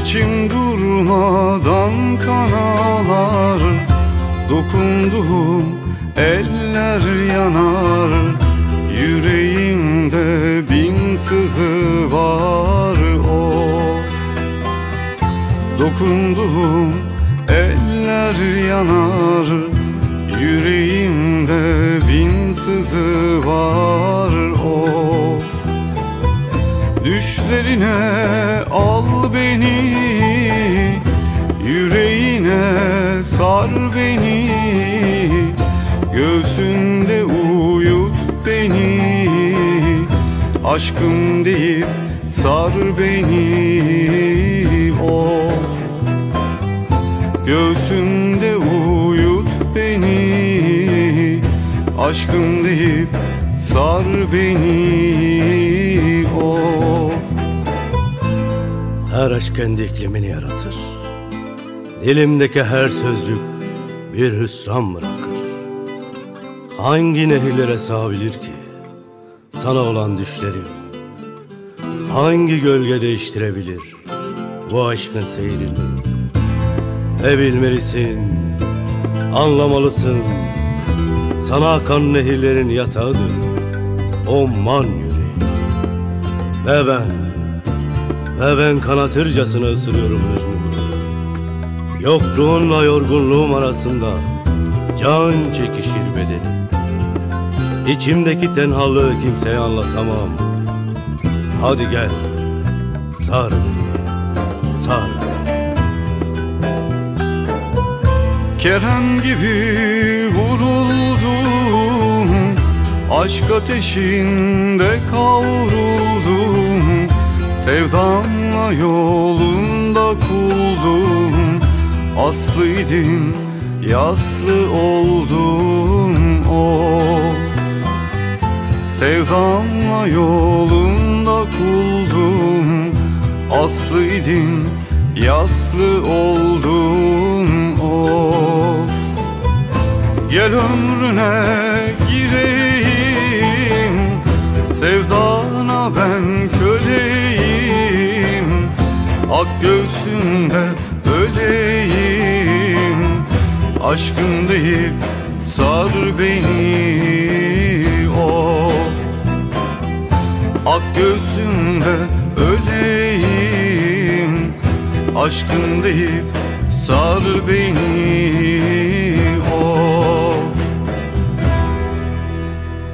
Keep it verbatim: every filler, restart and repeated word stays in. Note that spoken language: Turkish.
İçim durmadan kan ağlar, dokunduğum eller yanar. Yüreğimde bin sızı var of. Dokunduğum eller yanar, yüreğimde bin sızı var of. Düşlerine al beni, yüreğine sar beni, göğsünde uyut beni, aşkım deyip sar beni of. Göğsünde uyut beni, aşkım deyip sar beni of. Her aşk kendi iklimini yaratır. Dilimdeki her sözcük bir hüsran bırakır. Hangi nehirlere sığabilir ki sana olan düşlerim? Hangi gölge değiştirebilir bu aşkın seyrini? Ne bilmelisin, anlamalısın, sana akan nehirlerin yatağıdır Umman yüreği. Ve ben, ve ben kanatırcasına ısırıyorum hüznümü. Yokluğunla yorgunluğum arasında can çekişir bedenim. İçimdeki tenhalığı kimseye anlatamam. Hadi gel, sar beni, sar beni. Kerem gibi vuruldum, aşk ateşinde kavruldum. Sevdamla yolunda kuldum, aslıydın yaslı oldum of. Sevdamla yolunda kuldum, aslıydın yaslı oldum of. Gel ömrüne gireyim, sevdana ben köleyim. Ak göğsünde öleyim, aşkım deyip sar beni of. Ak göğsünde öleyim, aşkım deyip sar beni